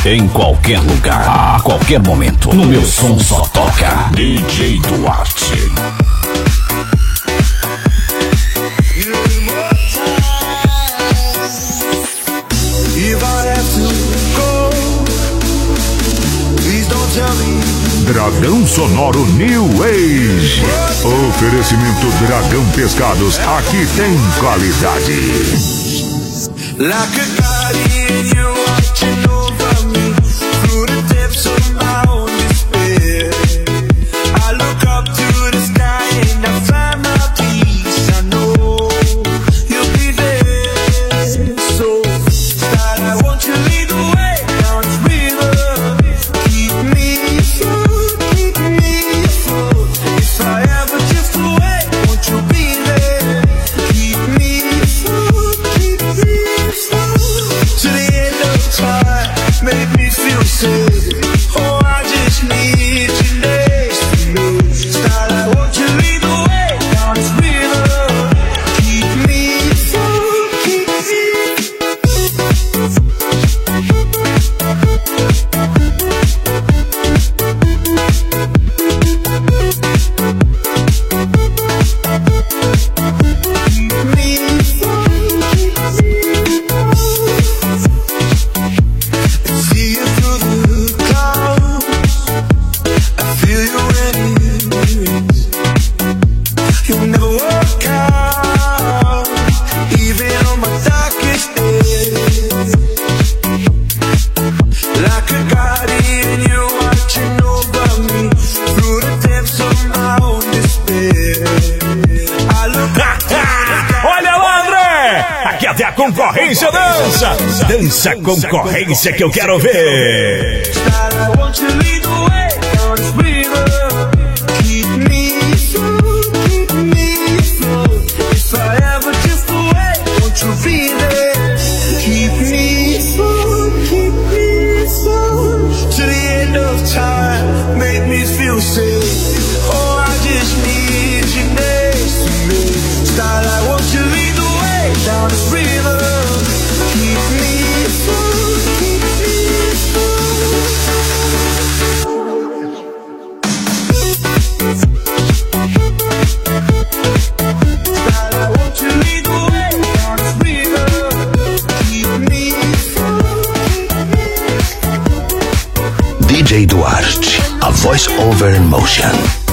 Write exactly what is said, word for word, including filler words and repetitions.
Em qualquer lugar, a qualquer momento, no meu som só toca D J Duarte. Dragão Sonoro New Age. Oferecimento Dragão Pescados. Aqui tem qualidade. Like a guardian, you're watching over me through the depths of my own despair. I look up to the sky and I find my peace. I know you'll be there. So, God, I want you to lead the way down this river. Keep me afloat, keep me afloat. If I ever drift away, won't you be there? Keep me afloat, keep me to the end of time, make me feel safe. Oh, I just need you next to me. Start, I want you to lead the way down this river. Keep me afloat, keep concorrência dança, dança concorrência que eu quero ver. D J Duarte, a voice over in motion.